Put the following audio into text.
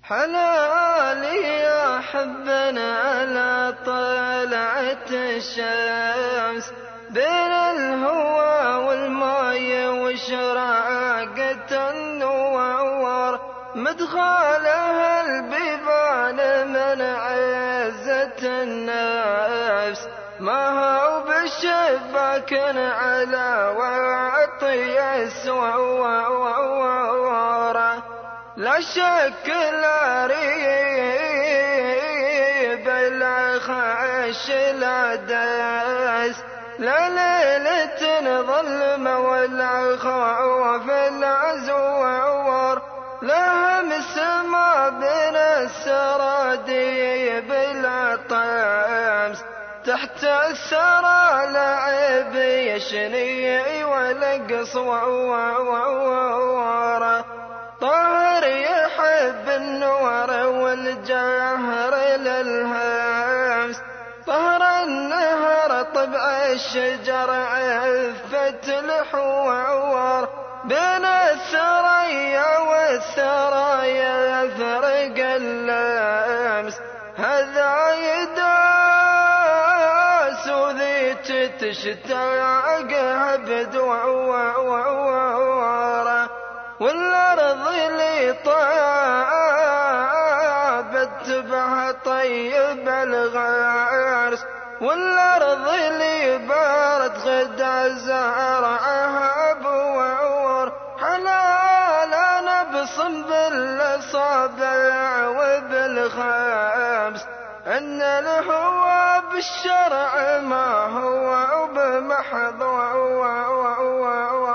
حلالي يا حبنا على طلعة الشمس بين الهوى والماي وشراقة النوار، مدخلها البيبان من عزة النفس، ما هو بالشباك على وعطي السوار. لا شك لا ريب لا خش لا داس، لا ليلة ظلمة ولا خوف لا زوار، لا همس ما بين السراديب لا طمس، تحت الثرى لعب يشني ولقص وواره. طاهر يحب النور والجهر للهمس، طهر النهر طبع الشجر عفة الحوار، بين الثريا والثرايا يفرق اللمس، هذا يداس وذيك تشتاق بدواره، والأرض اللي طابت بها طيب الغرس، والأرض اللي بارت غدا زرعها بور. حلال أنا بصم بالأصابع وبالخمس، أن الهوى بالشرع ما هو بمحض